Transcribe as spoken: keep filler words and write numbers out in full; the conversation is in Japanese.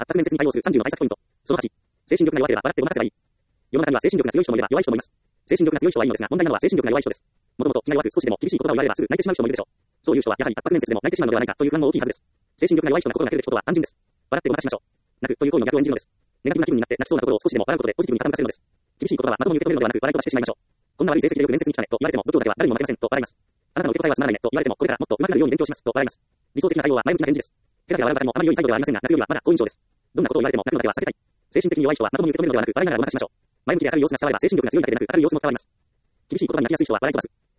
圧迫面接に対応するさんじゅうの対策ポイント。そのはち、精神力が弱ければ笑ってごまかせばいい。世の中には精神力が強い人もいれば弱い人もいます。精神力が強い人はいいのですが、問題なのは精神力が弱い人です。もともと気が弱く少しでも厳しい言葉を言われればすぐ泣いてしまう人もいるでしょう。そういう人はやはり圧迫面接でも泣いてしまうのではないかという不安も大きいはずです。精神力が弱い人が心が照れることは単純です。笑ってごまかしましょう。泣くという行為の逆を演じるのです。ネガティブな気分になって泣きそうなところを少しでも笑うことでポジティブに傾かせるのです。厳しい言葉はまともに受け止めるのではなく笑い飛ばしてしまいましょう。こんな悪い成績でよく面接に来たねと言われても度胸だけは誰にも負けませんと笑います。あなたの受け答えはつまらないねと言われてもこれからもっと上手くなるように勉強しますと笑います。理想的な対応は前向きな返事です。手だけは笑うだけもあまり良い態度ではありませんが、泣くよりはまだ好印象です。どんなことを言われても泣くのだけは避けたい。精神的に弱い人はまともに受け止めるのではなく笑いながらごまかしましょう。前向きで明るい様子が伝われば精神力が強いだけでなく明るい様子も伝わります。厳しい言葉に泣きやすい人は笑い飛ばす。